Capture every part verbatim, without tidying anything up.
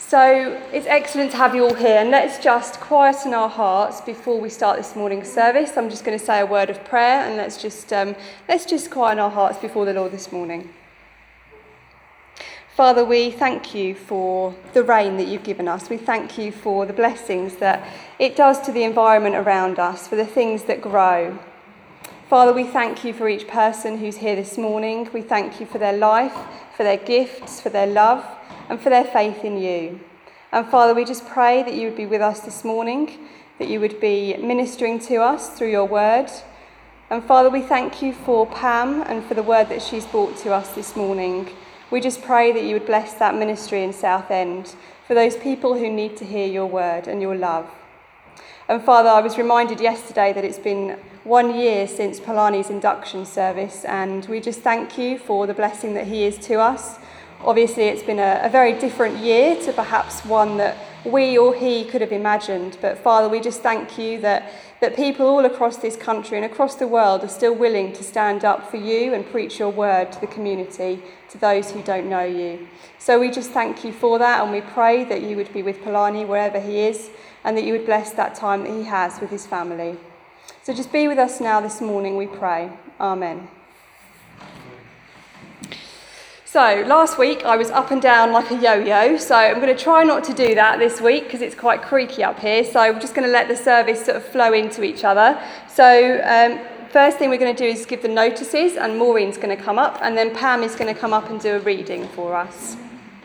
So it's excellent to have you all here, and let's just quieten our hearts before we start this morning's service. I'm just going to say a word of prayer, and let's just um, let's just quieten our hearts before the Lord this morning. Father, we thank you for the rain that you've given us. We thank you for the blessings that it does to the environment around us, for the things that grow. Father, we thank you for each person who's here this morning. We thank you for their life, for their gifts, for their love, and for their faith in you. And Father, we just pray that you would be with us this morning, that you would be ministering to us through your word. And Father, we thank you for Pam and for the word that she's brought to us this morning. We just pray that you would bless that ministry in Southend for those people who need to hear your word and your love. And Father, I was reminded yesterday that it's been one year since Polani's induction service, and we just thank you for the blessing that he is to us. Obviously, it's been a, a very different year to perhaps one that we or he could have imagined. But Father, we just thank you that, that people all across this country and across the world are still willing to stand up for you and preach your word to the community, to those who don't know you. So we just thank you for that, and we pray that you would be with Polani wherever he is, and that you would bless that time that he has with his family. So just be with us now this morning, we pray. Amen. So last week I was up and down like a yo-yo, so I'm going to try not to do that this week because it's quite creaky up here, so we're just going to let the service sort of flow into each other. So um, first thing we're going to do is give the notices, and Maureen's going to come up, and then Pam is going to come up and do a reading for us.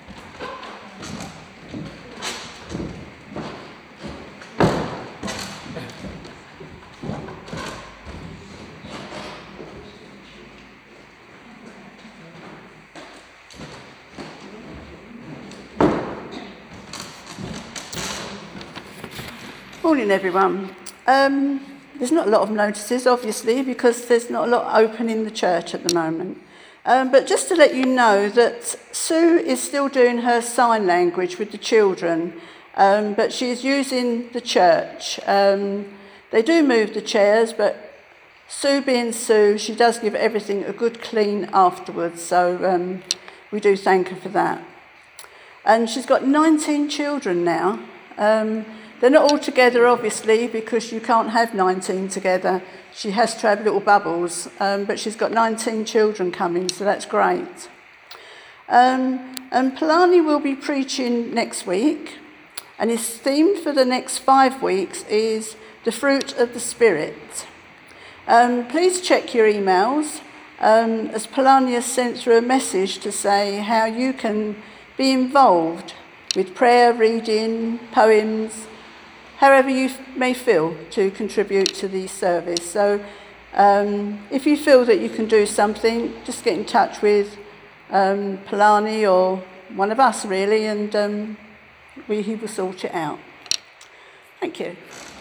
Morning, everyone. Um, there's not a lot of notices, obviously, because there's not a lot open in the church at the moment. Um, but just to let you know that Sue is still doing her sign language with the children, um, but she's using the church. Um, they do move the chairs, but Sue being Sue, she does give everything a good clean afterwards, so um, we do thank her for that. And she's got nineteen children now. Um, They're not all together, obviously, because you can't have nineteen together. She has to have little bubbles, um, but she's got nineteen children coming, so that's great. Um, and Polani will be preaching next week, and his theme for the next five weeks is the fruit of the Spirit. Um, please check your emails, um, as Polani has sent through a message to say how you can be involved with prayer, reading, poems, however you may feel to contribute to the service. So um, if you feel that you can do something, just get in touch with um, Polani or one of us, really, and um, we, he will sort it out. Thank you.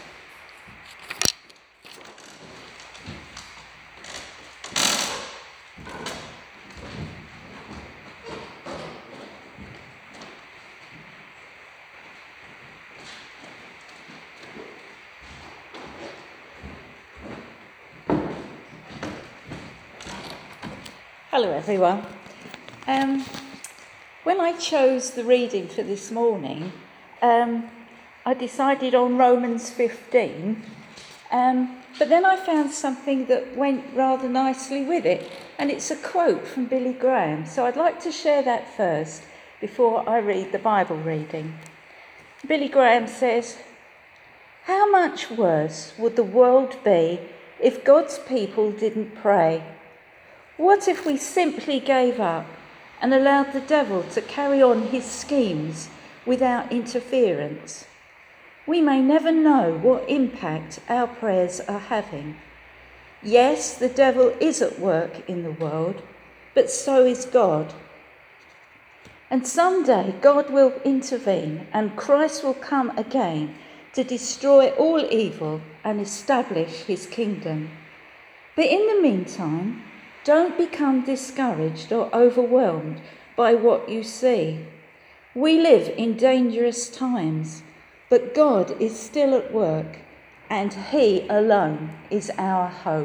Hello everyone. Um, when I chose the reading for this morning, um, I decided on Romans fifteen, um, but then I found something that went rather nicely with it, and it's a quote from Billy Graham, so I'd like to share that first before I read the Bible reading. Billy Graham says, "How much worse would the world be if God's people didn't pray? What if we simply gave up and allowed the devil to carry on his schemes without interference? We may never know what impact our prayers are having. Yes, the devil is at work in the world, but so is God. And someday God will intervene and Christ will come again to destroy all evil and establish his kingdom. But in the meantime, don't become discouraged or overwhelmed by what you see. We live in dangerous times, but God is still at work, and he alone is our hope."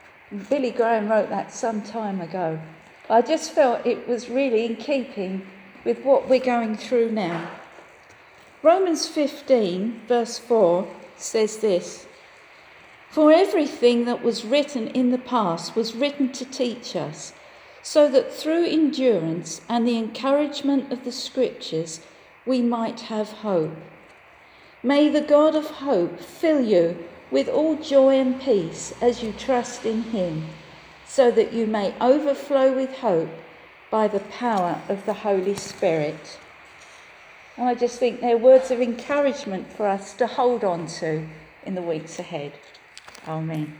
Billy Graham wrote that some time ago. I just felt it was really in keeping with what we're going through now. Romans fifteen, verse four, says this: "For everything that was written in the past was written to teach us, so that through endurance and the encouragement of the Scriptures we might have hope. May the God of hope fill you with all joy and peace as you trust in him, so that you may overflow with hope by the power of the Holy Spirit." And I just think they're words of encouragement for us to hold on to in the weeks ahead. Amen.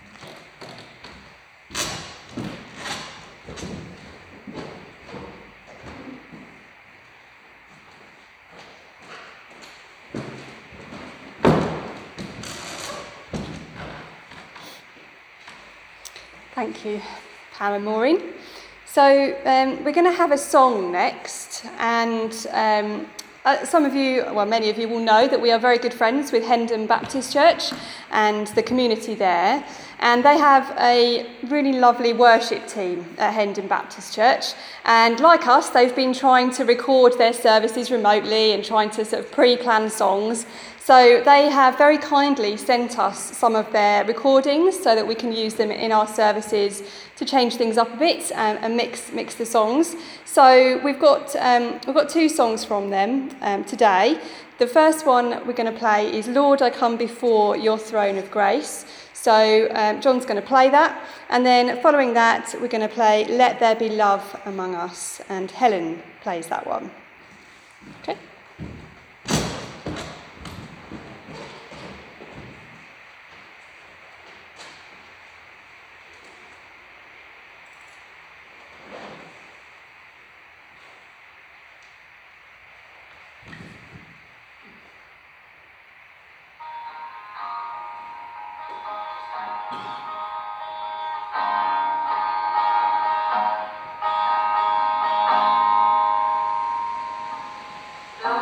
Thank you, Pam and Maureen. So um, we're going to have a song next, and um, uh, some of you, well, many of you will know that we are very good friends with Hendon Baptist Church and the community there, and they have a really lovely worship team at Hendon Baptist Church, and like us, they've been trying to record their services remotely and trying to sort of pre-plan songs. So they have very kindly sent us some of their recordings so that we can use them in our services to change things up a bit and, and mix mix the songs. So we've got um, we've got two songs from them um, today. The first one we're going to play is "Lord, I Come Before Your Throne of Grace." So um, John's going to play that, and then following that we're going to play "Let There Be Love Among Us," and Helen plays that one. Okay. Lord,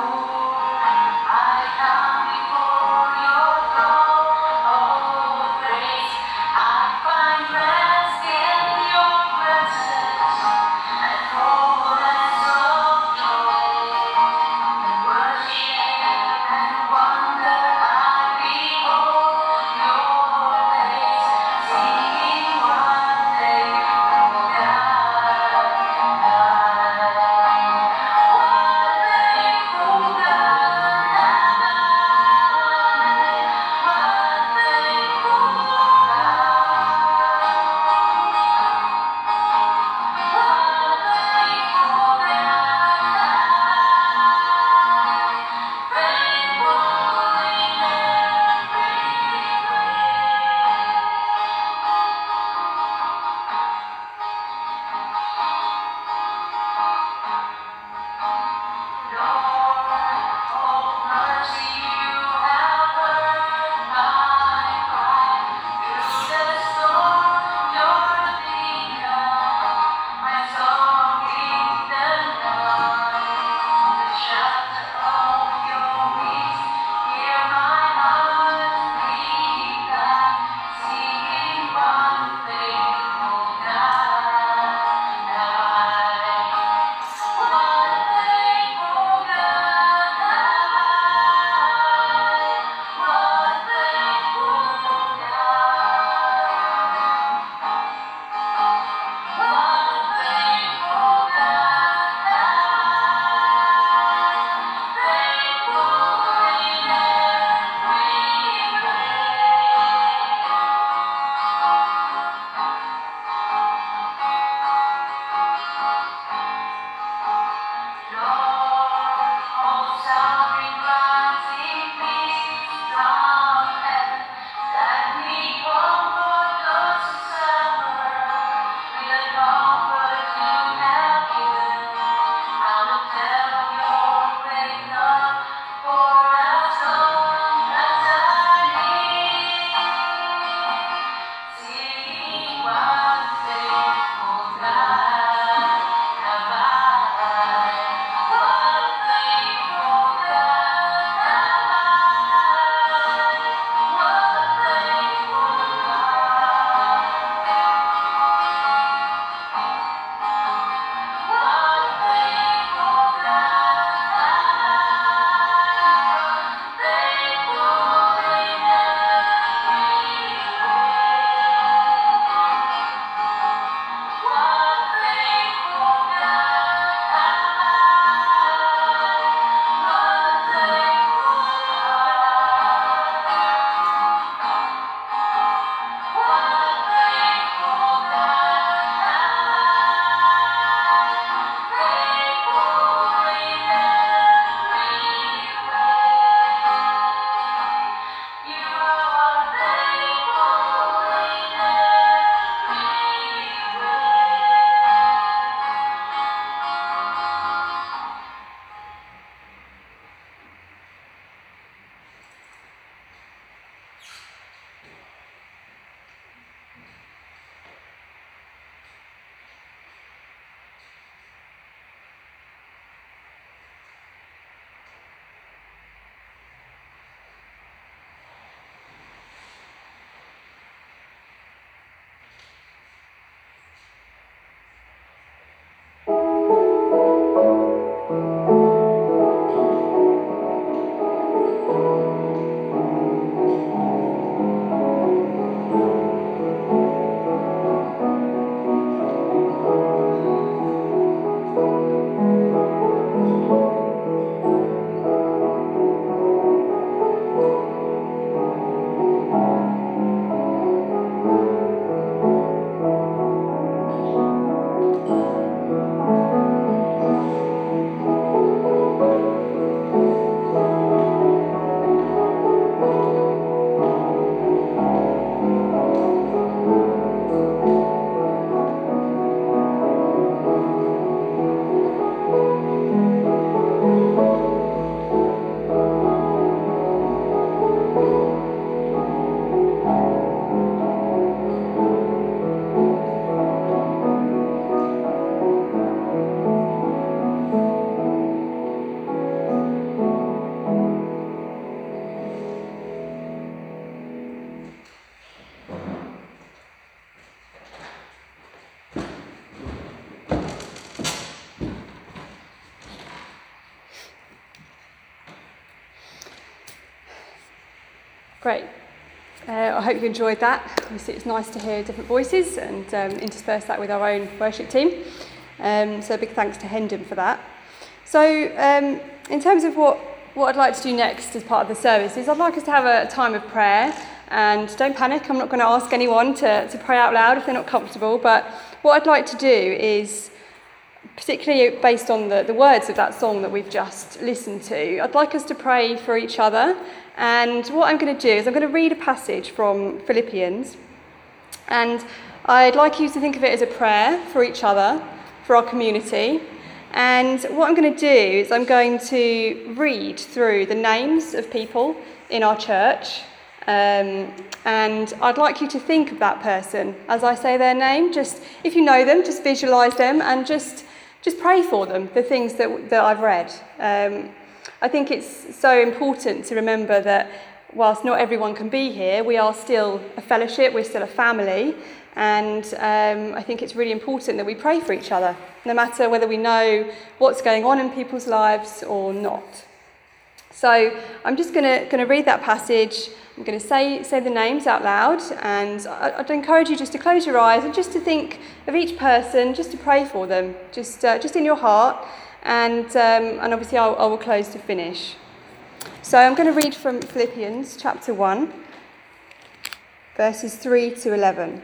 Great. Uh, I hope you enjoyed that. Obviously, it's nice to hear different voices and um, intersperse that with our own worship team. Um, so, big thanks to Hendon for that. So, um, in terms of what, what I'd like to do next as part of the service is I'd like us to have a time of prayer. And don't panic, I'm not going to ask anyone to, to pray out loud if they're not comfortable. But what I'd like to do is, particularly based on the, the words of that song that we've just listened to, I'd like us to pray for each other. And what I'm going to do is I'm going to read a passage from Philippians. And I'd like you to think of it as a prayer for each other, for our community. And what I'm going to do is I'm going to read through the names of people in our church. Um, and I'd like you to think of that person as I say their name. Just, if you know them, just visualise them and just just pray for them, the things that, that I've read. Um, I think it's so important to remember that whilst not everyone can be here, we are still a fellowship, we're still a family. And um, I think it's really important that we pray for each other, no matter whether we know what's going on in people's lives or not. So I'm just going to going to read that passage. I'm going to say say the names out loud, and I'd encourage you just to close your eyes and just to think of each person, just to pray for them, just uh, just in your heart, and um, and obviously I'll, I will close to finish. So I'm going to read from Philippians chapter one, verses three to eleven.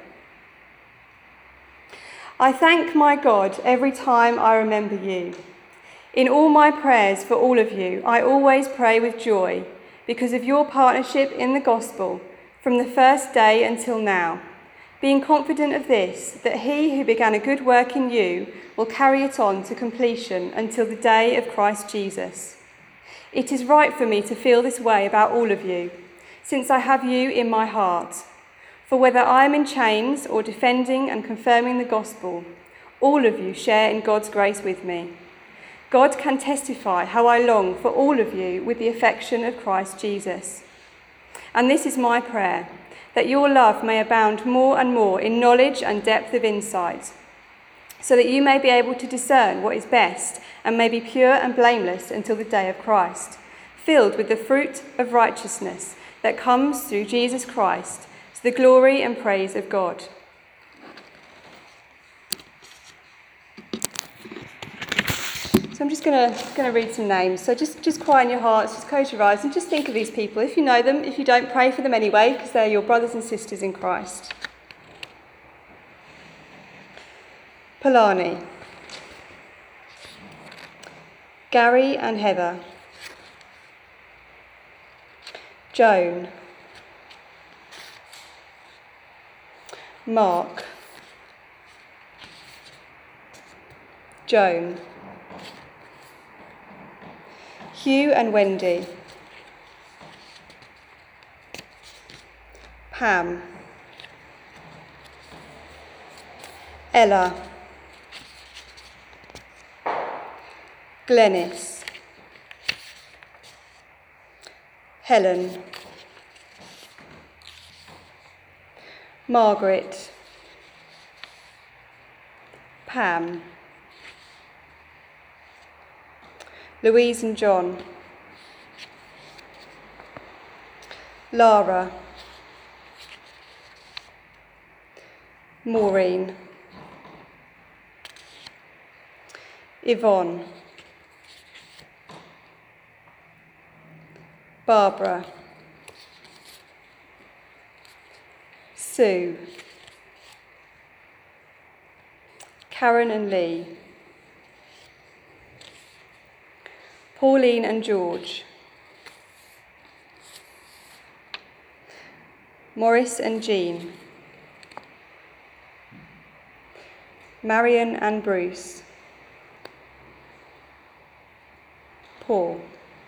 I thank my God every time I remember you. In all my prayers for all of you, I always pray with joy because of your partnership in the gospel from the first day until now, being confident of this, that he who began a good work in you will carry it on to completion until the day of Christ Jesus. It is right for me to feel this way about all of you, since I have you in my heart. For whether I am in chains or defending and confirming the gospel, all of you share in God's grace with me. God can testify how I long for all of you with the affection of Christ Jesus. And this is my prayer, that your love may abound more and more in knowledge and depth of insight, so that you may be able to discern what is best and may be pure and blameless until the day of Christ, filled with the fruit of righteousness that comes through Jesus Christ, to the glory and praise of God. So I'm just going to going to read some names. So just, just quiet your hearts, just close your eyes and just think of these people. If you know them, if you don't, pray for them anyway, because they're your brothers and sisters in Christ. Polani. Gary and Heather. Joan. Mark. Joan. Hugh and Wendy. Pam. Ella. Glenys. Helen. Margaret. Pam. Louise and John. Lara. Maureen. Yvonne. Barbara. Sue. Karen and Lee. Pauline and George. Maurice and Jean. Marion and Bruce. Paul.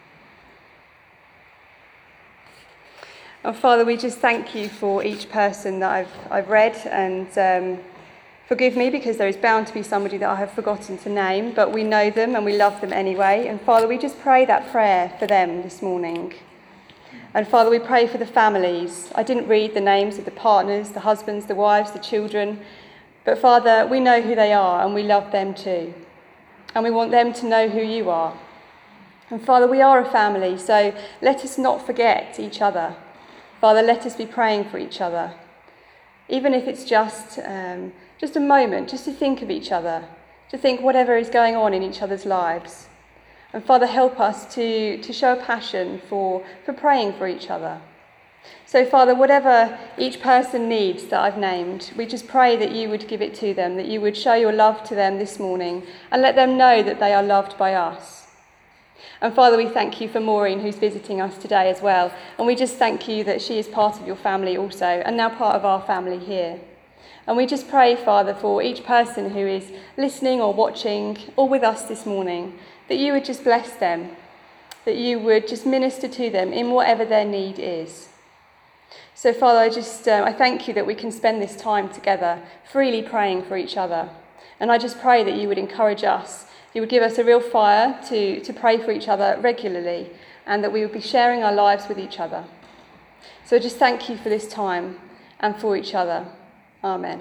And Father, we just thank you for each person that I've I've read, and um, forgive me because there is bound to be somebody that I have forgotten to name, but we know them and we love them anyway. And Father, we just pray that prayer for them this morning. And Father, we pray for the families. I didn't read the names of the partners, the husbands, the wives, the children, but Father, we know who they are and we love them too. And we want them to know who you are. And Father, we are a family, so let us not forget each other. Father, let us be praying for each other, even if it's just, um, just a moment, just to think of each other, to think whatever is going on in each other's lives. And Father, help us to, to show a passion for, for praying for each other. So Father, whatever each person needs that I've named, we just pray that you would give it to them, that you would show your love to them this morning and let them know that they are loved by us. And Father, we thank you for Maureen, who's visiting us today as well. And we just thank you that she is part of your family also, and now part of our family here. And we just pray, Father, for each person who is listening or watching or with us this morning, that you would just bless them, that you would just minister to them in whatever their need is. So, Father, I just um, I thank you that we can spend this time together, freely praying for each other. And I just pray that you would encourage us, you would give us a real fire to, to pray for each other regularly, and that we would be sharing our lives with each other. So I just thank you for this time and for each other. Amen.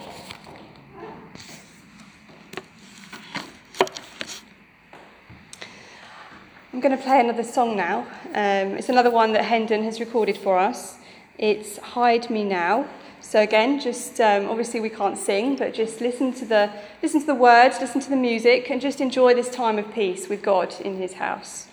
I'm going to play another song now. Um, it's another one that Hendon has recorded for us. It's Hide Me Now. So again, just um, obviously we can't sing, but just listen to the listen to the words, listen to the music, and just enjoy this time of peace with God in his house.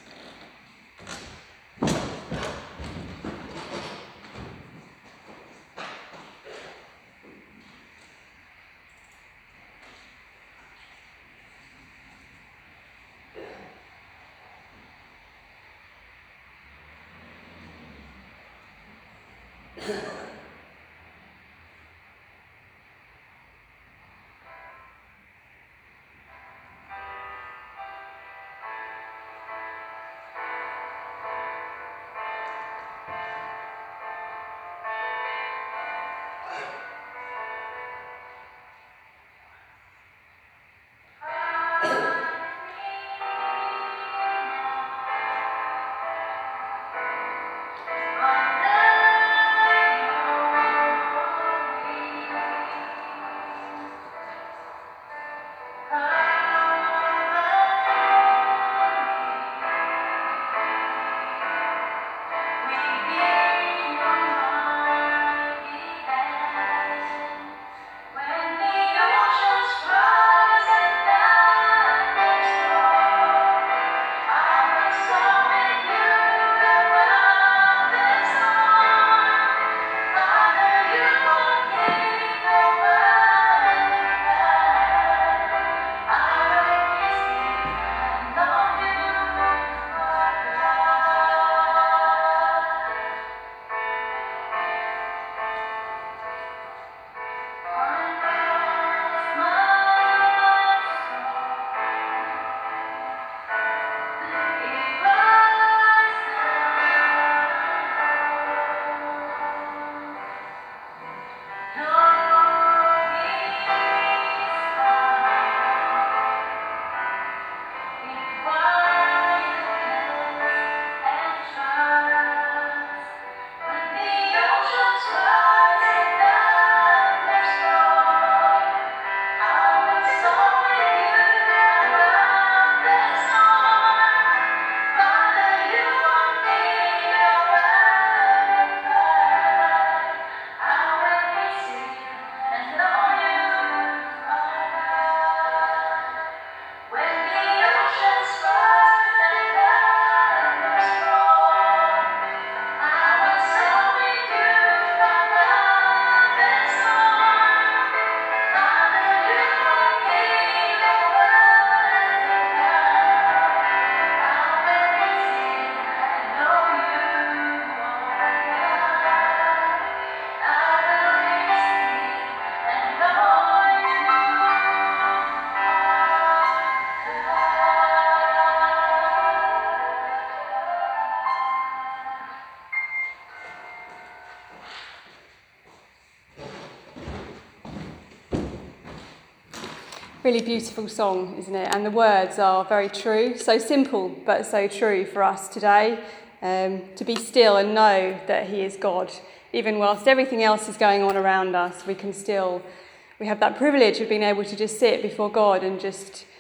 Really beautiful song, isn't it? And the words are very true, so simple but so true for us today, um, to be still and know that he is God. Even whilst everything else is going on around us, we can still, we have that privilege of being able to just sit before God and just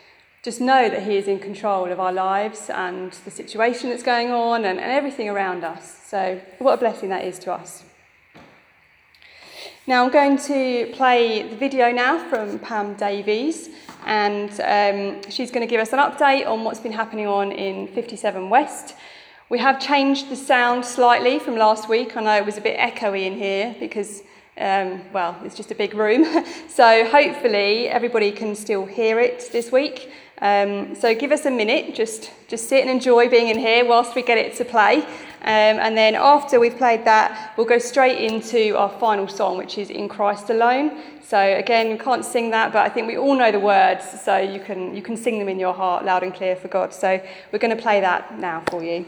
just know that he is in control of our lives and the situation that's going on and, and everything around us. So what a blessing that is to us. Now I'm going to play the video now from Pam Davies, and um, she's going to give us an update on what's been happening on in fifty-seven West. We have changed the sound slightly from last week. I know it was a bit echoey in here because, um, well, it's just a big room. So hopefully everybody can still hear it this week. Um, so give us a minute, just, just sit and enjoy being in here whilst we get it to play. Um, and then after we've played that, we'll go straight into our final song, which is In Christ Alone. So again, we can't sing that, but I think we all know the words, so you can, you can sing them in your heart loud and clear for God. So we're going to play that now for you.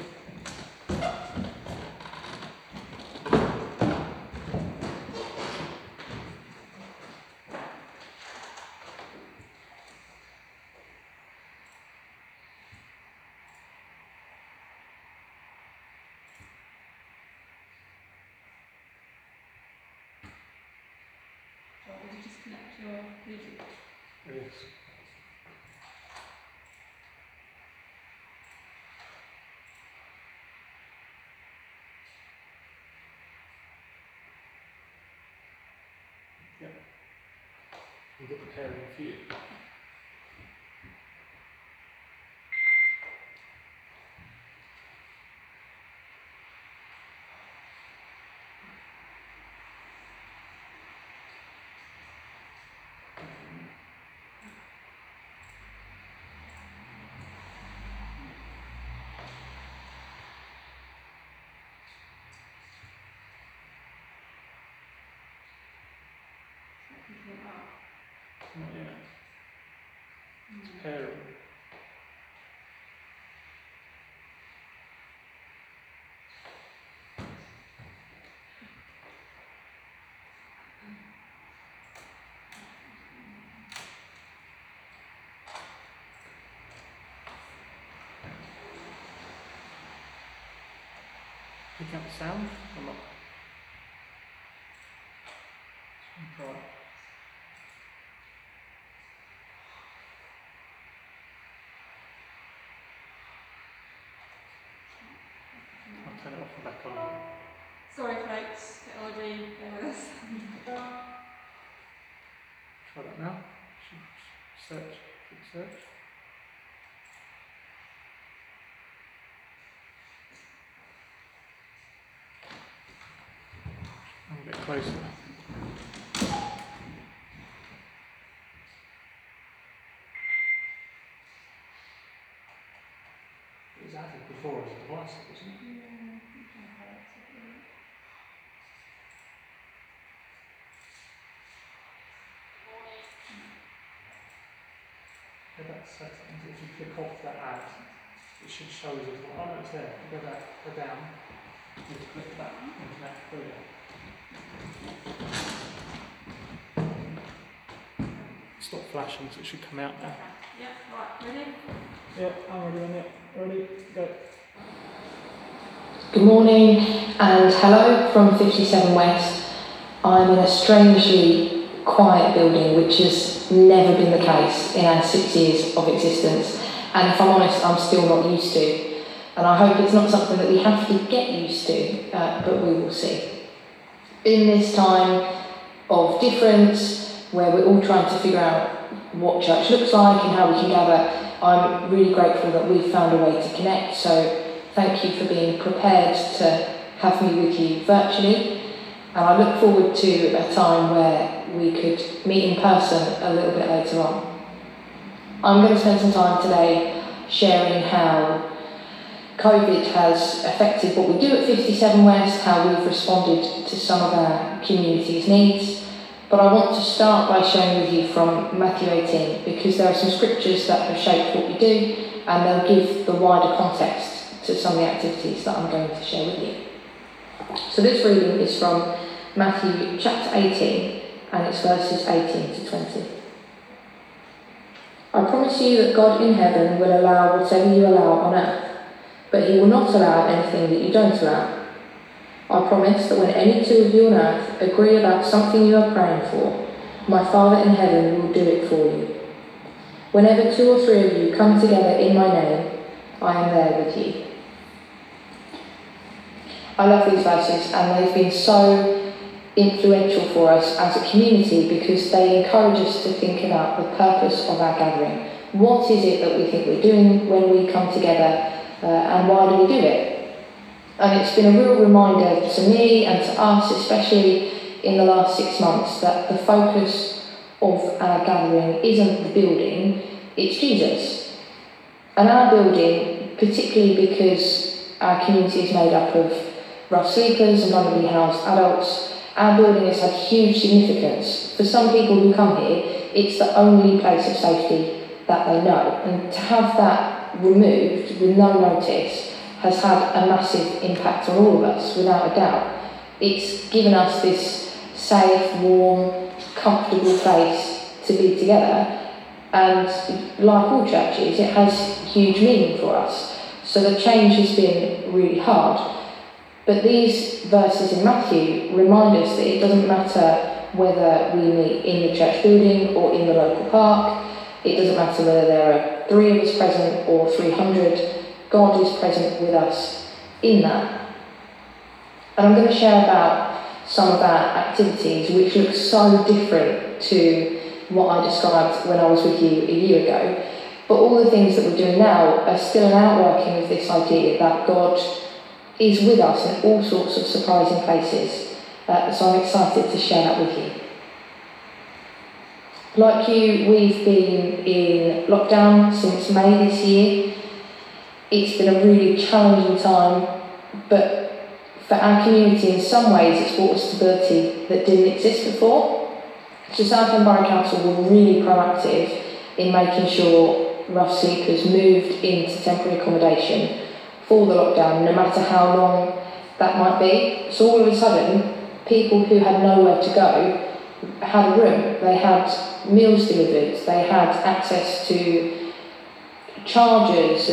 Did you just connect your music? Yes. Yeah. You've got the caring for you. Not yet. It's caring. Pick up the sound or not? Try. I'll turn it off and back on. Sorry folks, technology, bear with us. Try that now. Search, click search. A bit closer. It was added before as a device, wasn't it? Yeah, Go back to settings. If you click off that ad, it should show us as well. Oh no, it's there. Go back, go down. You just click that internet brilliant. Stop flashing, so it should come out now. yeah, right, ready? Yeah, I'm ready on it. Ready, go. Good morning and hello from fifty-seven West. I'm in a strangely quiet building, which has never been the case in our six years of existence, and if I'm honest, I'm still not used to, and I hope it's not something that we have to get used to, uh, but we will see. In this time of difference, where we're all trying to figure out what church looks like and how we can gather, I'm really grateful that we've found a way to connect, so thank you for being prepared to have me with you virtually, and I look forward to a time where we could meet in person a little bit later on. I'm going to spend some time today sharing how COVID has affected what we do at fifty-seven West, how we've responded to some of our community's needs, but I want to start by sharing with you from Matthew eighteen, because there are some scriptures that have shaped what we do, and they'll give the wider context to some of the activities that I'm going to share with you. So this reading is from Matthew chapter eighteen, and it's verses eighteen to twenty. I promise you that God in heaven will allow whatever you allow on earth, but he will not allow anything that you don't allow. I promise that when any two of you on earth agree about something you are praying for, my Father in heaven will do it for you. Whenever two or three of you come together in my name, I am there with you. I love these verses, and they've been so influential for us as a community because they encourage us to think about the purpose of our gathering. What is it that we think we're doing when we come together, uh, and why do we do it? And it's been a real reminder to me and to us, especially in the last six months, that the focus of our gathering isn't the building, it's Jesus. And our building, particularly because our community is made up of rough sleepers and vulnerably housed adults, our building has had huge significance. For some people who come here, it's the only place of safety that they know. And to have that removed with no notice has had a massive impact on all of us, without a doubt. It's given us this safe, warm, comfortable place to be together, and like all churches, it has huge meaning for us. So the change has been really hard. But these verses in Matthew remind us that it doesn't matter whether we meet in the church building or in the local park. It doesn't matter whether there are three of us present or three hundred. God is present with us in that. And I'm going to share about some of our activities which look so different to what I described when I was with you a year ago. But all the things that we're doing now are still an outworking of this idea that God is with us in all sorts of surprising places. Uh, so I'm excited to share that with you. Like you, we've been in lockdown since May this year. It's been a really challenging time, but for our community, in some ways, it's brought a stability that didn't exist before. So Southend Borough Council were really proactive in making sure rough sleepers moved into temporary accommodation for the lockdown, no matter how long that might be. So all of a sudden, people who had nowhere to go had a room. They had meals delivered. They had access to chargers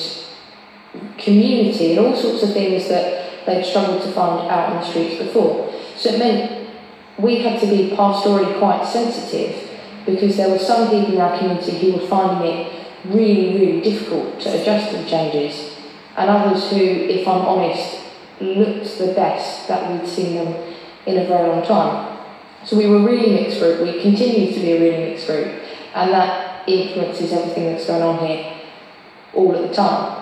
and community and all sorts of things that they'd struggled to find out on the streets before. So it meant we had to be pastorally quite sensitive because there were some people in our community who were finding it really, really difficult to adjust to the changes, and others who, if I'm honest, looked the best that we'd seen them in a very long time. So we were a really mixed group. We continue to be a really mixed group, and that influences everything that's going on here all at the time.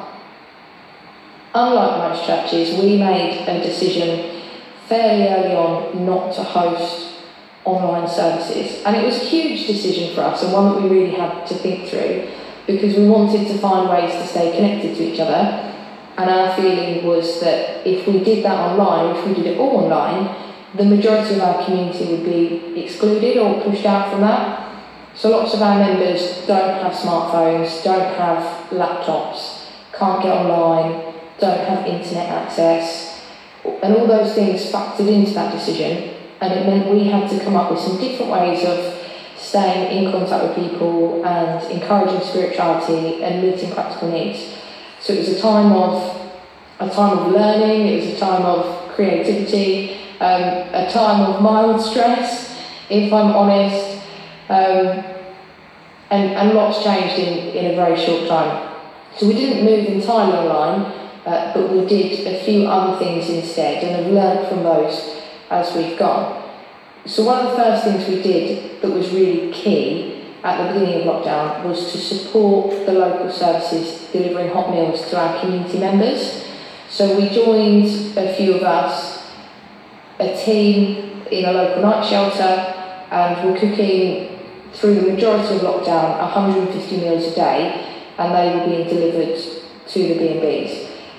Unlike most churches, we made a decision fairly early on not to host online services, and it was a huge decision for us and one that we really had to think through because we wanted to find ways to stay connected to each other, and our feeling was that if we did that online, if we did it all online, the majority of our community would be excluded or pushed out from that. So lots of our members don't have smartphones, don't have laptops, can't get online, don't have internet access, and all those things factored into that decision, and it meant we had to come up with some different ways of staying in contact with people and encouraging spirituality and meeting practical needs. So it was a time of a time of learning, it was a time of creativity, um, a time of mild stress, if I'm honest, um, and, and lots changed in, in a very short time. So we didn't move entirely online, Uh, but we did a few other things instead and have learned from those as we've gone. So one of the first things we did that was really key at the beginning of lockdown was to support the local services delivering hot meals to our community members. So we joined a few of us, a team in a local night shelter, and we're cooking through the majority of lockdown one hundred fifty meals a day, and they were being delivered to the B and Bs.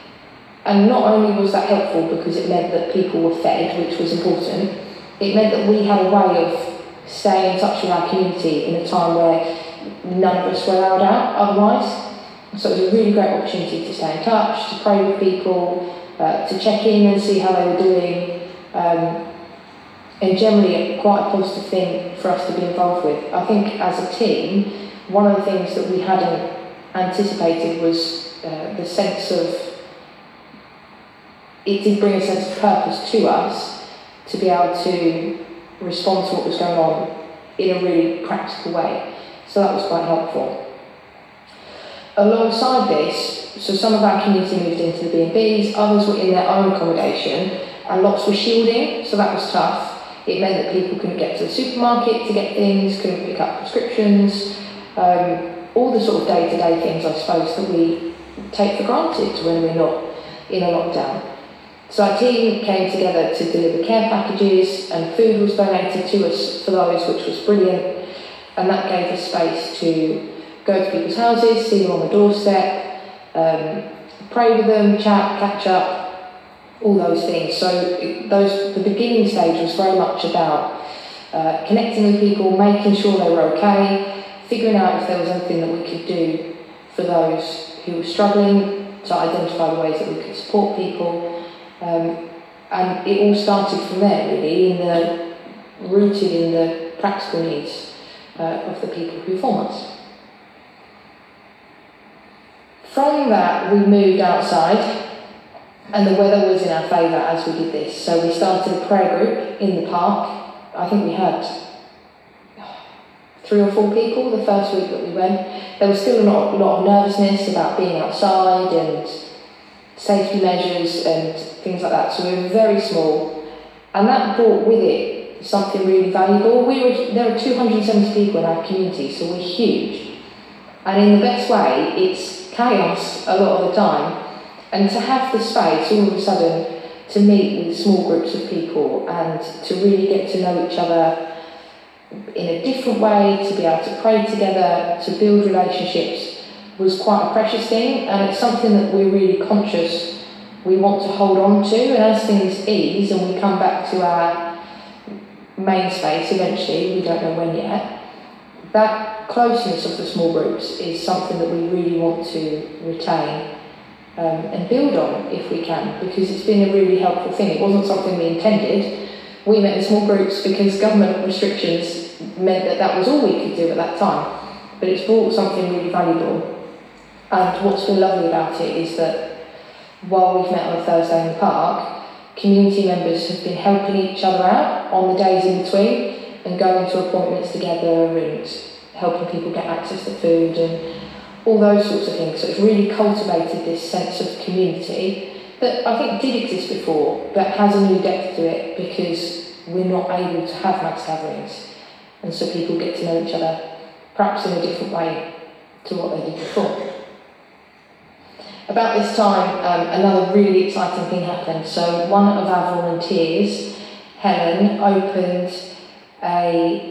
And not only was that helpful because it meant that people were fed, which was important, it meant that we had a way of staying in touch with our community in a time where none of us were allowed out otherwise. So it was a really great opportunity to stay in touch, to pray with people, uh, to check in and see how they were doing, um, and generally quite a positive thing for us to be involved with. I think as a team, one of the things that we hadn't anticipated was uh, the sense of it did bring a sense of purpose to us to be able to respond to what was going on in a really practical way. So that was quite helpful. alongside this, so some of our community moved into the B and Bs, others were in their own accommodation, and lots were shielding, so that was tough. It meant that people couldn't get to the supermarket to get things, couldn't pick up prescriptions, um, all the sort of day-to-day things, I suppose, that we take for granted when we're not in a lockdown. So our team came together to deliver care packages, and food was donated to us for those, which was brilliant, and that gave us space to go to people's houses, see them on the doorstep, um, pray with them, chat, catch up, all those things. So it, those the beginning stage was very much about uh, connecting with people, making sure they were okay, figuring out if there was anything that we could do for those who were struggling, to identify the ways that we could support people. Um, and it all started from there, really, in the, rooted in the practical needs uh, of the people who form us. From that, we moved outside, and the weather was in our favour as we did this. So we started a prayer group in the park. I think we had three or four people the first week that we went. There was still a lot, a lot of nervousness about being outside and safety measures and things like that. So we were very small, and that brought with it something really valuable. We were there were two hundred seventy people in our community, so we're huge. And in the best way, it's chaos a lot of the time. And to have the space all of a sudden to meet with small groups of people and to really get to know each other in a different way, to be able to pray together, to build relationships, was quite a precious thing, and it's something that we're really conscious we want to hold on to. And as things ease and we come back to our main space eventually, we don't know when yet, that closeness of the small groups is something that we really want to retain um, and build on if we can, because it's been a really helpful thing. It wasn't something we intended. We met in small groups because government restrictions meant that that was all we could do at that time, but it's brought something really valuable. And what's been lovely about it is that while we've met on a Thursday in the park, community members have been helping each other out on the days in between and going to appointments together and helping people get access to food and all those sorts of things. So it's really cultivated this sense of community that I think did exist before, but has a new depth to it because we're not able to have mass gatherings, and so people get to know each other perhaps in a different way to what they did before. About this time, um, another really exciting thing happened. So one of our volunteers, Helen, opened a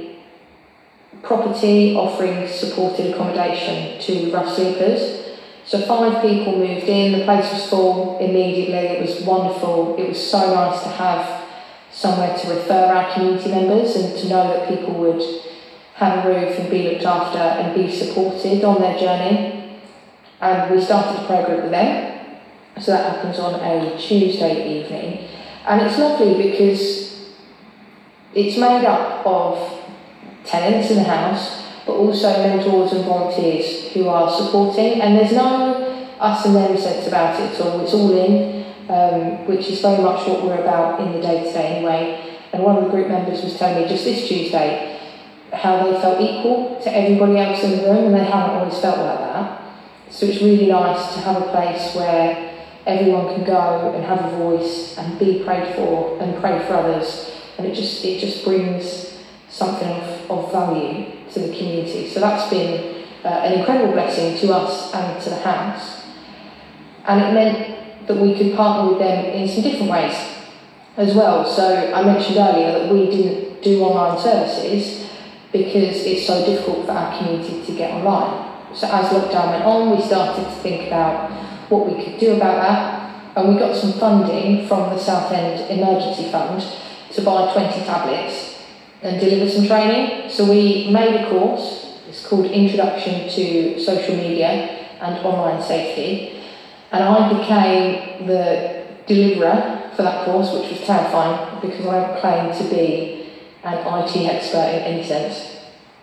property offering supported accommodation to rough sleepers. So five people moved in, the place was full immediately, it was wonderful. It was so nice to have somewhere to refer our community members and to know that people would have a roof and be looked after and be supported on their journey. And we started a prayer group with them. So that happens on a Tuesday evening. And it's lovely because it's made up of tenants in the house, but also mentors and volunteers who are supporting, and there's no us and them sense about it at all. It's all in, um, which is very much what we're about in the day-to-day anyway. And one of the group members was telling me just this Tuesday how they felt equal to everybody else in the room, and they haven't always felt like that. So it's really nice to have a place where everyone can go and have a voice and be prayed for and pray for others, and it just it just brings something of, of value to the community. So that's been uh, an incredible blessing to us and to the house. And it meant that we could partner with them in some different ways as well. So I mentioned earlier that we didn't do online services because it's so difficult for our community to get online. So as lockdown went on, we started to think about what we could do about that, and we got some funding from the Southend Emergency Fund to buy twenty tablets and deliver some training. So we made a course, it's called Introduction to Social Media and Online Safety, and I became the deliverer for that course, which was terrifying because I claim to be an I T expert in any sense.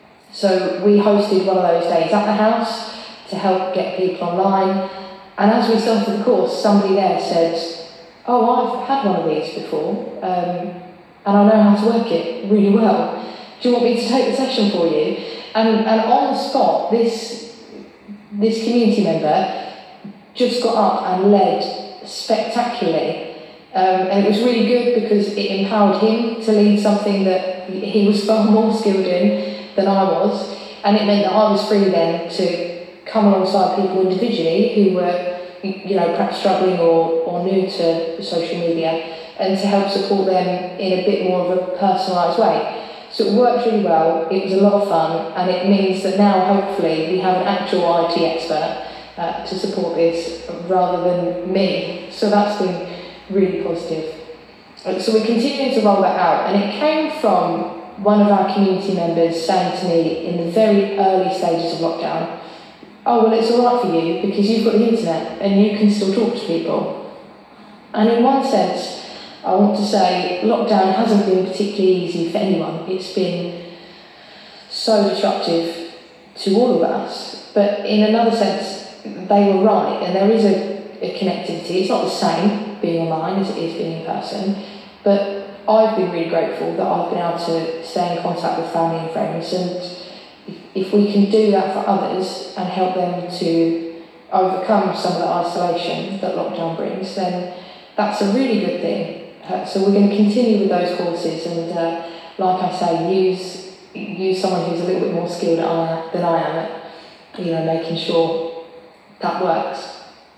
So we hosted one of those days at the house to help get people online, and as we started the course, somebody there said, "Oh, I've had one of these before, um, and I know how to work it really well. Do you want me to take the session for you?" And, and on the spot, this this community member just got up and led spectacularly. Um, and it was really good because it empowered him to lead something that he was far more skilled in than I was. And it meant that I was free then to come alongside people individually who were, you know, perhaps struggling or, or new to social media, and to help support them in a bit more of a personalised way. So it worked really well, it was a lot of fun, and it means that now hopefully we have an actual I T expert uh, to support this rather than me. So that's been really positive. So we're continuing to roll that out, and it came from one of our community members saying to me in the very early stages of lockdown, oh, well, it's all right for you because you've got the internet and you can still talk to people. And in one sense, I want to say lockdown hasn't been particularly easy for anyone. It's been so disruptive to all of us. But in another sense, they were right, and there is a, a connectivity. It's not the same being online as it is being in person, but I've been really grateful that I've been able to stay in contact with family and friends, and if we can do that for others and help them to overcome some of the isolation that lockdown brings, then that's a really good thing. Uh, so we're going to continue with those courses, and uh, like I say, use use someone who's a little bit more skilled than I, than I am at, you know, making sure that works.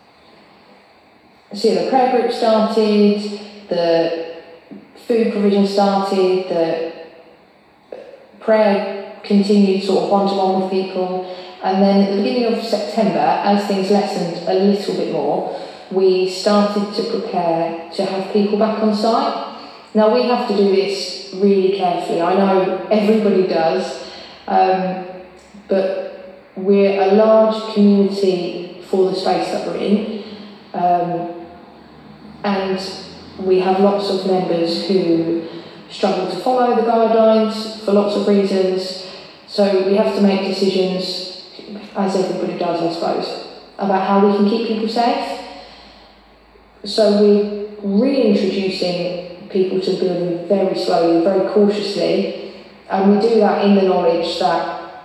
So yeah, the prayer group started, the food provision started, the prayer continued sort of one-to-one with people, and then at the beginning of September, as things lessened a little bit more, we started to prepare to have people back on site. Now we have to do this really carefully. I know everybody does, um, but we're a large community for the space that we're in, um, and we have lots of members who struggle to follow the guidelines for lots of reasons. So we have to make decisions, as everybody does, I suppose, about how we can keep people safe. So we're reintroducing people to the building very slowly, very cautiously, and we do that in the knowledge that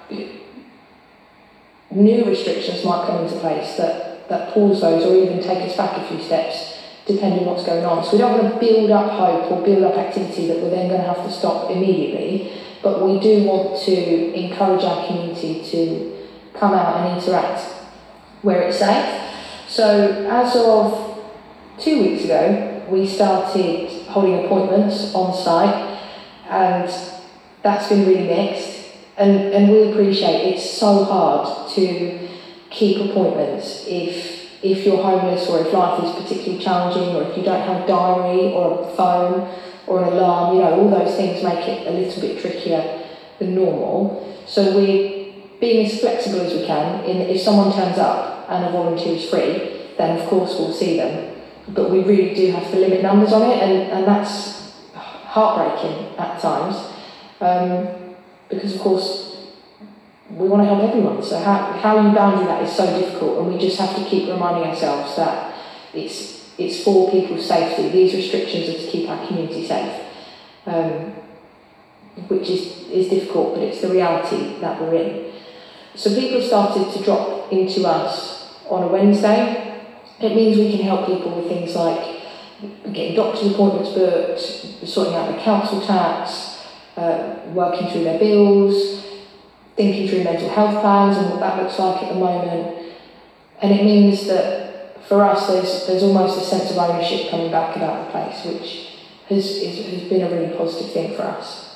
new restrictions might come into place that, that pause those or even take us back a few steps, depending on what's going on. So we don't want to build up hope or build up activity that we're then going to have to stop immediately, but we do want to encourage our community to come out and interact where it's safe. So as of two weeks ago, we started holding appointments on site, and that's been really mixed. And, and we appreciate it's so hard to keep appointments if if you're homeless, or if life is particularly challenging, or if you don't have a diary or a phone or an alarm. You know, all those things make it a little bit trickier than normal. So we're being as flexible as we can. In if someone turns up and a volunteer is free, then of course we'll see them. But we really do have to limit numbers on it, and, and that's heartbreaking at times, um, because of course we want to help everyone. So how, how you boundary that is so difficult, and we just have to keep reminding ourselves that it's it's for people's safety. These restrictions are to keep our community safe, um, which is, is difficult, but it's the reality that we're in. So people started to drop into us on a Wednesday. It means we can help people with things like getting doctor's appointments booked, sorting out their council tax, uh, working through their bills, thinking through mental health plans and what that looks like at the moment. And it means that for us there's there's almost a sense of ownership coming back about the place, which has, is, has been a really positive thing for us.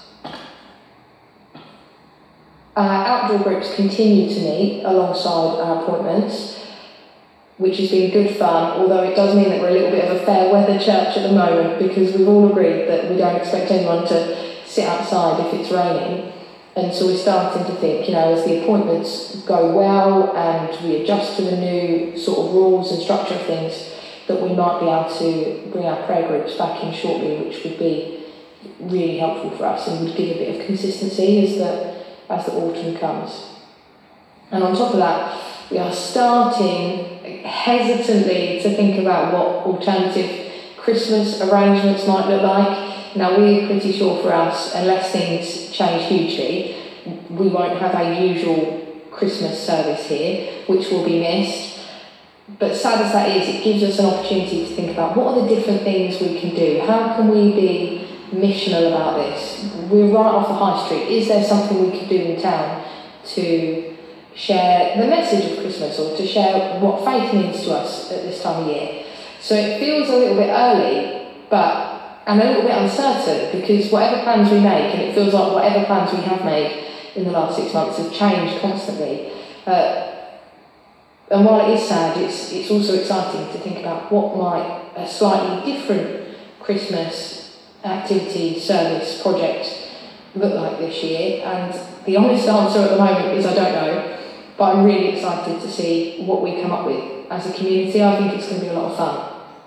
Our outdoor groups continue to meet alongside our appointments, which has been good fun, although it does mean that we're a little bit of a fair weather church at the moment, because we've all agreed that we don't expect anyone to sit outside if it's raining. And so we're starting to think, you know, as the appointments go well and we adjust to the new sort of rules and structure of things, that we might be able to bring our prayer groups back in shortly, which would be really helpful for us and would give a bit of consistency as the, as the autumn comes. And on top of that, we are starting hesitantly to think about what alternative Christmas arrangements might look like. Now, we're pretty sure for us, unless things change hugely, we won't have a usual Christmas service here, which will be missed. But sad as that is, it gives us an opportunity to think about what are the different things we can do. How can we be missional about this? We're right off the high street. Is there something we could do in town to share the message of Christmas or to share what faith means to us at this time of year? So it feels a little bit early, but and a little bit uncertain, because whatever plans we make, and it feels like whatever plans we have made in the last six months have changed constantly. Uh, And while it is sad, it's it's also exciting to think about what might a slightly different Christmas activity, service, project look like this year. And the honest answer at the moment is I don't know, but I'm really excited to see what we come up with as a community. I think it's going to be a lot of fun.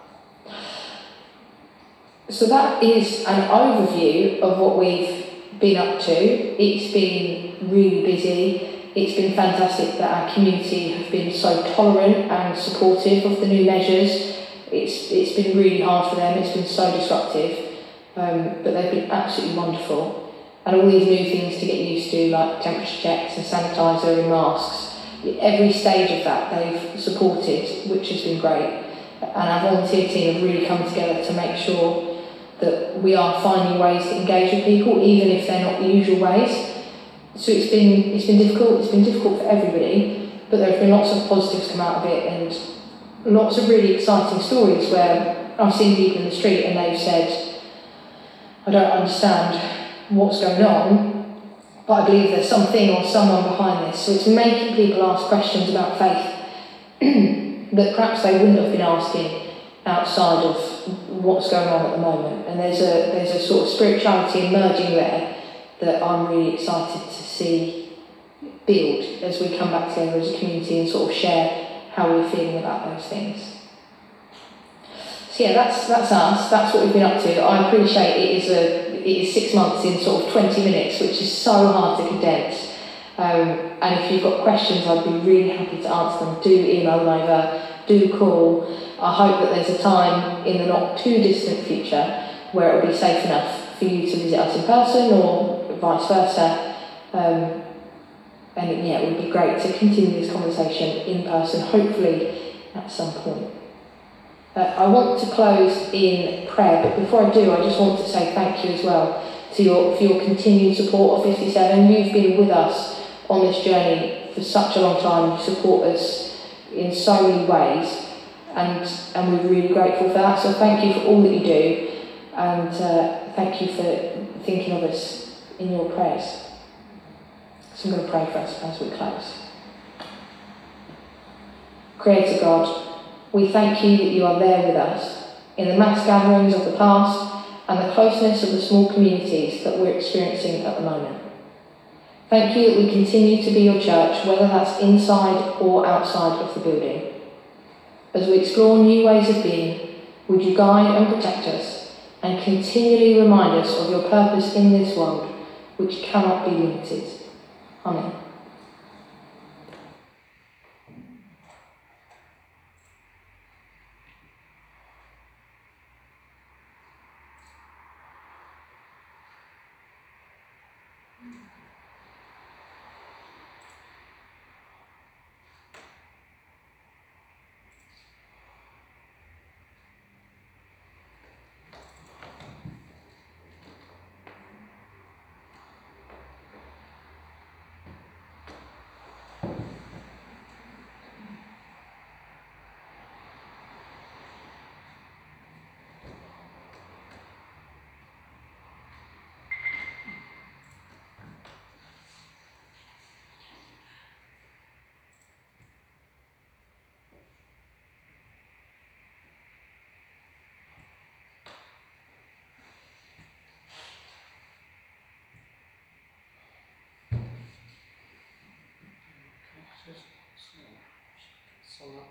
So that is an overview of what we've been up to. It's been really busy. It's been fantastic that our community have been so tolerant and supportive of the new measures. It's it's been really hard for them, it's been so disruptive, um, but they've been absolutely wonderful. And all these new things to get used to, like temperature checks and sanitiser and masks, every stage of that they've supported, which has been great. And our volunteer team have really come together to make sure that we are finding ways to engage with people, even if they're not the usual ways. So it's been it's been difficult. It's been difficult for everybody, but there have been lots of positives come out of it, and lots of really exciting stories where I've seen people in the street and they've said, "I don't understand what's going on, but I believe there's something or someone behind this." So it's making people ask questions about faith that perhaps they wouldn't have been asking outside of what's going on at the moment. And there's a there's a sort of spirituality emerging there that I'm really excited to see build as we come back together as a community and sort of share how we're feeling about those things. So yeah, that's that's us. That's what we've been up to. I appreciate it is a it is six months in sort of twenty minutes, which is so hard to condense. Um, and if you've got questions, I'd be really happy to answer them. Do email them over. Do call. I hope that there's a time in the not too distant future where it will be safe enough for you to visit us in person or vice versa. Um, and yeah, it would be great to continue this conversation in person, hopefully at some point. Uh, I want to close in prayer, but before I do, I just want to say thank you as well to your, for your continued support of fifty-seven. You've been with us on this journey for such a long time. You support us in so many ways, and, and we're really grateful for that. So thank you for all that you do, and uh, thank you for thinking of us in your prayers. So I'm going to pray for us as we close. Creator God, we thank you that you are there with us in the mass gatherings of the past and the closeness of the small communities that we're experiencing at the moment. Thank you that we continue to be your church, whether that's inside or outside of the building. As we explore new ways of being, would you guide and protect us and continually remind us of your purpose in this world, which cannot be limited. Amen. So, so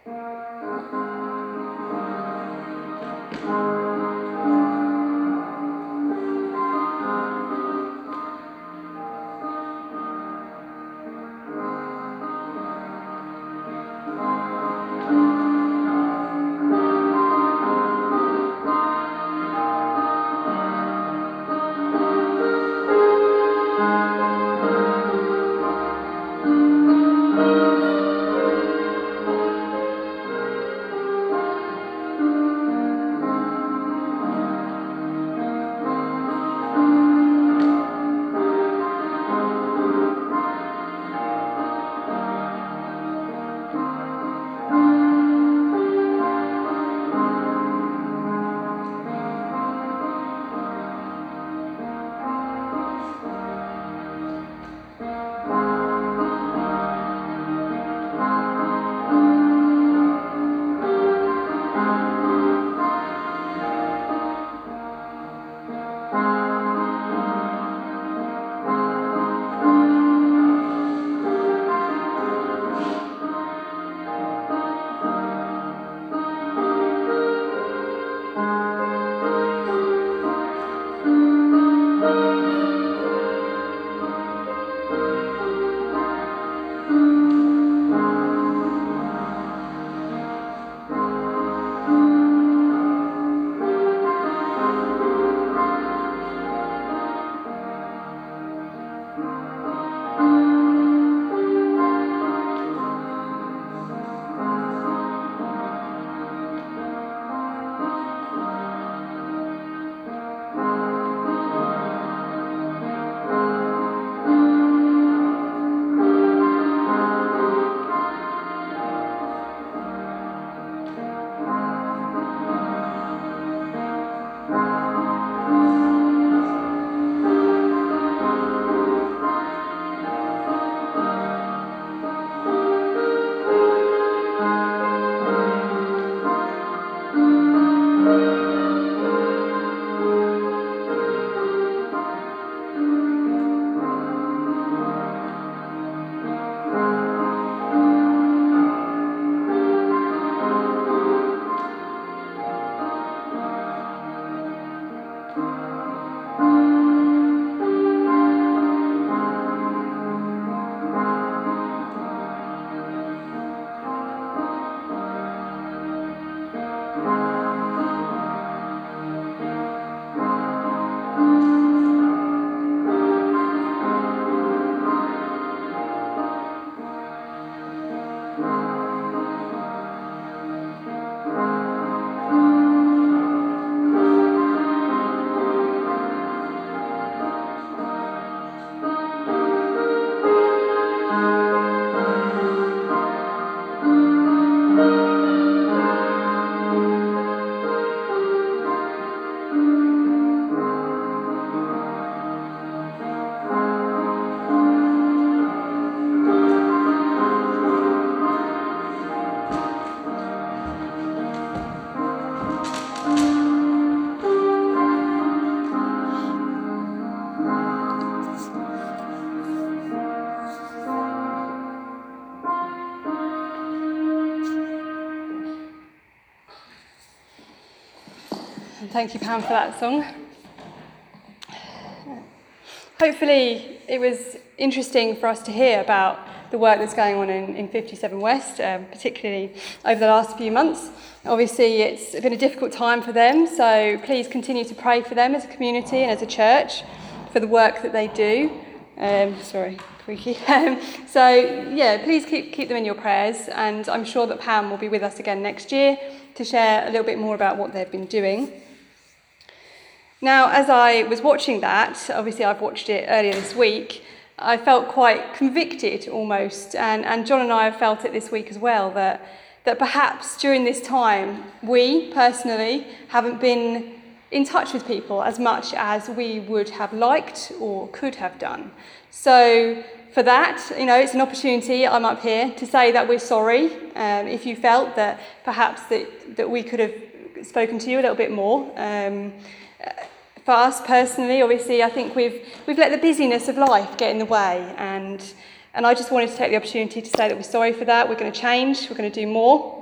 And thank you, Pam, for that song. Hopefully it was interesting for us to hear about the work that's going on in, in fifty-seven West, um, particularly over the last few months. Obviously, it's been a difficult time for them, so please continue to pray for them as a community and as a church for the work that they do. Um, sorry, creaky. Um, so, yeah, please keep keep them in your prayers, and I'm sure that Pam will be with us again next year to share a little bit more about what they've been doing. Now, as I was watching that, obviously I've watched it earlier this week, I felt quite convicted almost, and, and John and I have felt it this week as well, that, that perhaps during this time, we personally haven't been in touch with people as much as we would have liked or could have done. So for that, you know, it's an opportunity, I'm up here, to say that we're sorry um, if you felt that perhaps that, that we could have spoken to you a little bit more. Um, For us personally, obviously, I think we've we've let the busyness of life get in the way, and and I just wanted to take the opportunity to say that we're sorry for that. We're going to change. We're going to do more.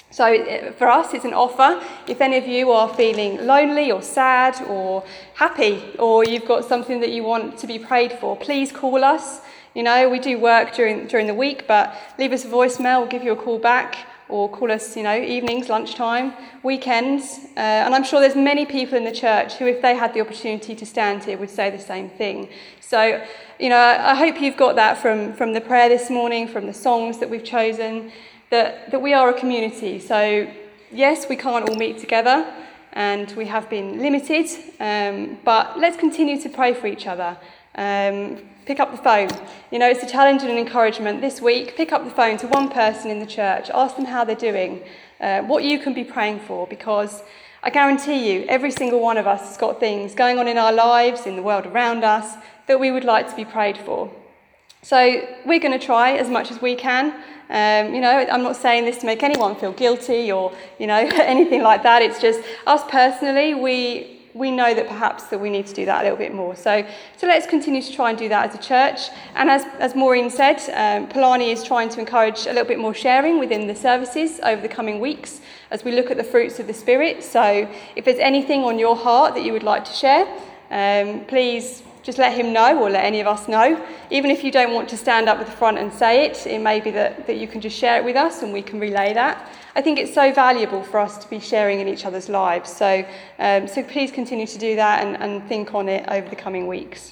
So for us, it's an offer. If any of you are feeling lonely or sad or happy, or you've got something that you want to be prayed for, please call us. You know, we do work during during the week, but leave us a voicemail, we'll give you a call back, or call us, you know, evenings, lunchtime, weekends. Uh, and I'm sure there's many people in the church who, if they had the opportunity to stand here, would say the same thing. So, you know, I hope you've got that from, from the prayer this morning, from the songs that we've chosen, that, that we are a community. So, yes, we can't all meet together, and we have been limited, um, but let's continue to pray for each other. Um, pick up the phone. You know, it's a challenge and an encouragement this week. Pick up the phone to one person in the church. Ask them how they're doing, uh, what you can be praying for, because I guarantee you, every single one of us has got things going on in our lives, in the world around us, that we would like to be prayed for. So we're going to try as much as we can. Um, you know, I'm not saying this to make anyone feel guilty or, you know, anything like that. It's just us personally, we we know that perhaps that we need to do that a little bit more. So so let's continue to try and do that as a church. And as, as Maureen said, um, Polani is trying to encourage a little bit more sharing within the services over the coming weeks as we look at the fruits of the Spirit. So if there's anything on your heart that you would like to share, um, please just let him know, or let any of us know. Even if you don't want to stand up at the front and say it, it may be that, that you can just share it with us and we can relay that. I think it's so valuable for us to be sharing in each other's lives. So um, so please continue to do that and, and think on it over the coming weeks.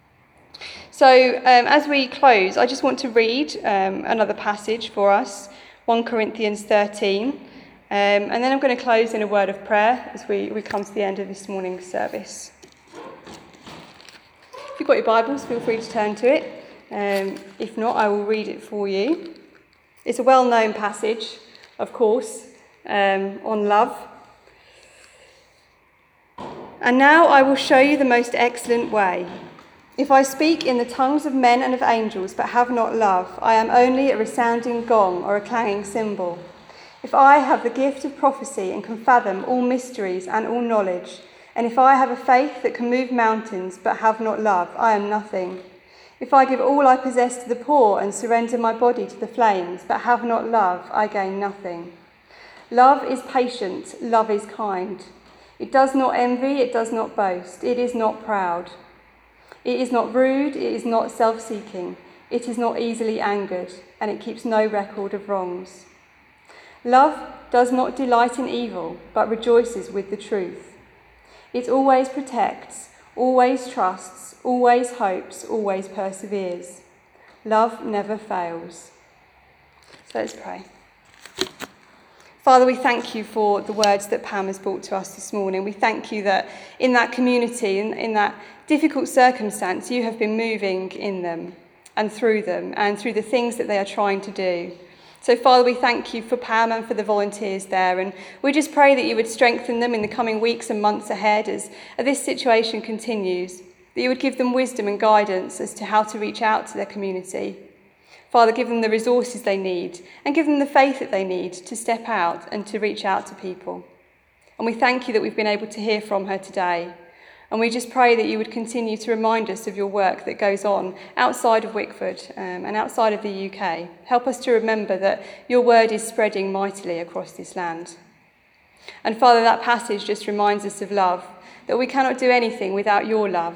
So um, as we close, I just want to read um, another passage for us, First Corinthians thirteen. Um, and then I'm going to close in a word of prayer as we, we come to the end of this morning's service. If you've got your Bibles, feel free to turn to it. Um, if not, I will read it for you. It's a well-known passage, of course, um, on love. And now I will show you the most excellent way. If I speak in the tongues of men and of angels, but have not love, I am only a resounding gong or a clanging cymbal. If I have the gift of prophecy and can fathom all mysteries and all knowledge, and if I have a faith that can move mountains but have not love, I am nothing. If I give all I possess to the poor and surrender my body to the flames but have not love, I gain nothing. Love is patient, love is kind. It does not envy, it does not boast, it is not proud. It is not rude, it is not self-seeking, it is not easily angered, and it keeps no record of wrongs. Love does not delight in evil, but rejoices with the truth. It always protects, always trusts, always hopes, always perseveres. Love never fails. So let's pray. Father, we thank you for the words that Pam has brought to us this morning. We thank you that in that community, in, in that difficult circumstance, you have been moving in them and through them and through the things that they are trying to do. So, Father, we thank you for Pam and for the volunteers there, and we just pray that you would strengthen them in the coming weeks and months ahead as, as this situation continues, that you would give them wisdom and guidance as to how to reach out to their community. Father, give them the resources they need and give them the faith that they need to step out and to reach out to people. And we thank you that we've been able to hear from her today. And we just pray that you would continue to remind us of your work that goes on outside of Wickford um, and outside of the U K. Help us to remember that your word is spreading mightily across this land. And Father, that passage just reminds us of love, that we cannot do anything without your love.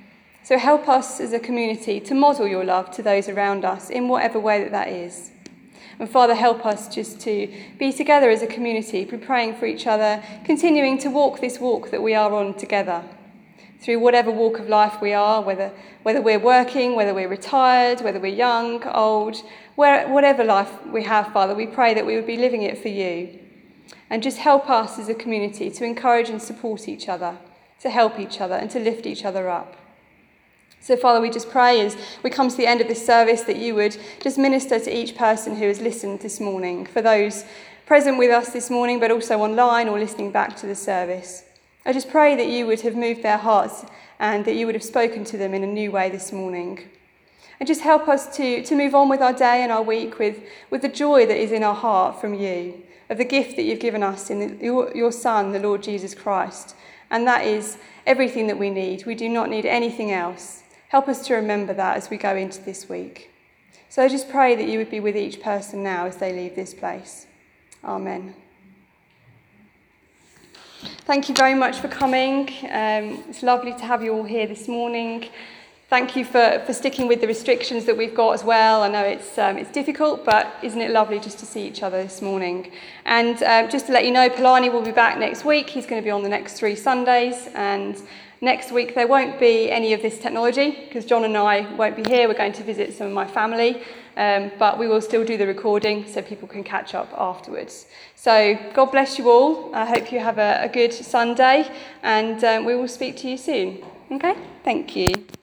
So help us as a community to model your love to those around us in whatever way that that is. And Father, help us just to be together as a community, be praying for each other, continuing to walk this walk that we are on together. Through whatever walk of life we are, whether whether we're working, whether we're retired, whether we're young, old, where, whatever life we have, Father, we pray that we would be living it for you. And just help us as a community to encourage and support each other, to help each other and to lift each other up. So, Father, we just pray as we come to the end of this service that you would just minister to each person who has listened this morning, for those present with us this morning, but also online or listening back to the service. I just pray that you would have moved their hearts and that you would have spoken to them in a new way this morning. And just help us to, to move on with our day and our week with, with the joy that is in our heart from you, of the gift that you've given us in the, your, your Son, the Lord Jesus Christ. And that is everything that we need. We do not need anything else. Help us to remember that as we go into this week. So I just pray that you would be with each person now as they leave this place. Amen. Thank you very much for coming. Um, it's lovely to have you all here this morning. Thank you for, for sticking with the restrictions that we've got as well. I know it's um, it's difficult, but isn't it lovely just to see each other this morning? And um, just to let you know, Polani will be back next week. He's going to be on the next three Sundays. And next week there won't be any of this technology because John and I won't be here. We're going to visit some of my family. Um, but we will still do the recording so people can catch up afterwards. So God bless you all. I hope you have a, a good Sunday. And um, we will speak to you soon. Okay? Thank you.